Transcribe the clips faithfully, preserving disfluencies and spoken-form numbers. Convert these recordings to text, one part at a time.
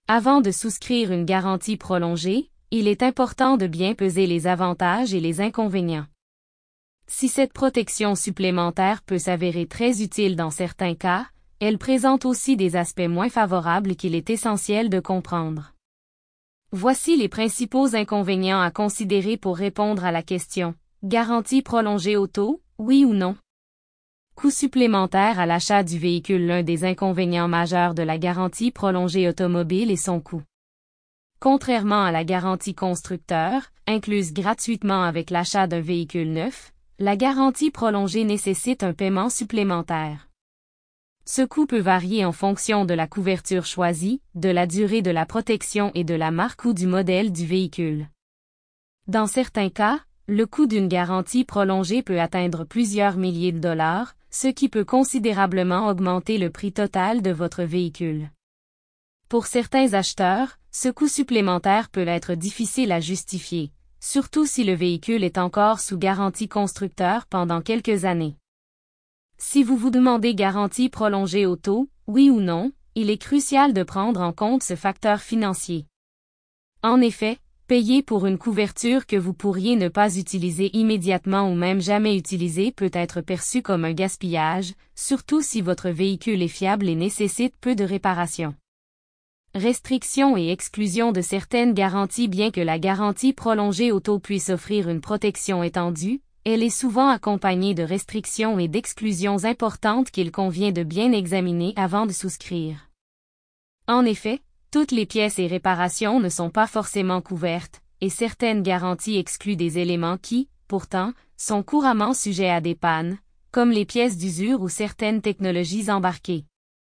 Avant de souscrire une garantie prolongée, il est important de bien peser les avantages et les inconvénients. Si cette protection supplémentaire peut s'avérer très utile dans certains cas, elle présente aussi des aspects moins favorables qu'il est essentiel de comprendre. Voici les principaux inconvénients à considérer pour répondre à la question « Garantie prolongée auto, oui ou non ?» Coût supplémentaire à l'achat du véhicule. L'un des inconvénients majeurs de la garantie prolongée automobile est son coût. Contrairement à la garantie constructeur, incluse gratuitement avec l'achat d'un véhicule neuf, la garantie prolongée nécessite un paiement supplémentaire. Ce coût peut varier en fonction de la couverture choisie, de la durée de la protection et de la marque ou du modèle du véhicule. Dans certains cas, le coût d'une garantie prolongée peut atteindre plusieurs milliers de dollars, ce qui peut considérablement augmenter le prix total de votre véhicule. Pour certains acheteurs, ce coût supplémentaire peut être difficile à justifier, surtout si le véhicule est encore sous garantie constructeur pendant quelques années. Si vous vous demandez garantie prolongée auto, oui ou non, il est crucial de prendre en compte ce facteur financier. En effet, payer pour une couverture que vous pourriez ne pas utiliser immédiatement ou même jamais utiliser peut être perçu comme un gaspillage, surtout si votre véhicule est fiable et nécessite peu de réparations. Restrictions et exclusions de certaines garanties. Bien que la garantie prolongée auto puisse offrir une protection étendue, elle est souvent accompagnée de restrictions et d'exclusions importantes qu'il convient de bien examiner avant de souscrire. En effet, toutes les pièces et réparations ne sont pas forcément couvertes, et certaines garanties excluent des éléments qui, pourtant, sont couramment sujets à des pannes, comme les pièces d'usure ou certaines technologies embarquées.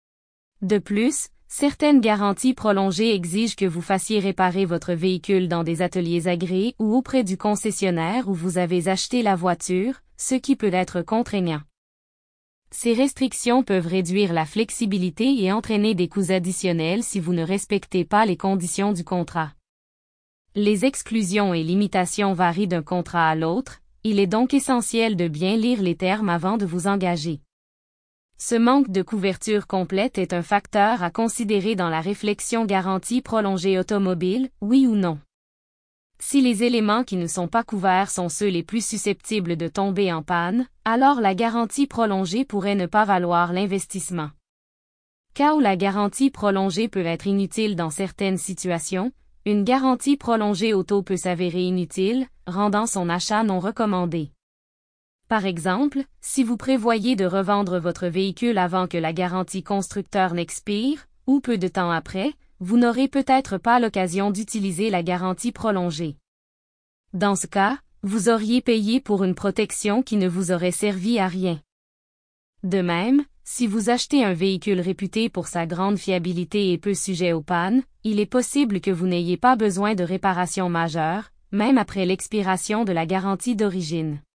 De plus, certaines garanties prolongées exigent que vous fassiez réparer votre véhicule dans des ateliers agréés ou auprès du concessionnaire où vous avez acheté la voiture, ce qui peut être contraignant. Ces restrictions peuvent réduire la flexibilité et entraîner des coûts additionnels si vous ne respectez pas les conditions du contrat. Les exclusions et limitations varient d'un contrat à l'autre, il est donc essentiel de bien lire les termes avant de vous engager. Ce manque de couverture complète est un facteur à considérer dans la réflexion. Garantie prolongée automobile, oui ou non. Si les éléments qui ne sont pas couverts sont ceux les plus susceptibles de tomber en panne, alors la garantie prolongée pourrait ne pas valoir l'investissement. Cas où la garantie prolongée peut être inutile dans certaines situations, une garantie prolongée auto peut s'avérer inutile, rendant son achat non recommandé. Par exemple, si vous prévoyez de revendre votre véhicule avant que la garantie constructeur n'expire, ou peu de temps après, vous n'aurez peut-être pas l'occasion d'utiliser la garantie prolongée. Dans ce cas, vous auriez payé pour une protection qui ne vous aurait servi à rien. De même, si vous achetez un véhicule réputé pour sa grande fiabilité et peu sujet aux pannes, il est possible que vous n'ayez pas besoin de réparations majeures, même après l'expiration de la garantie d'origine.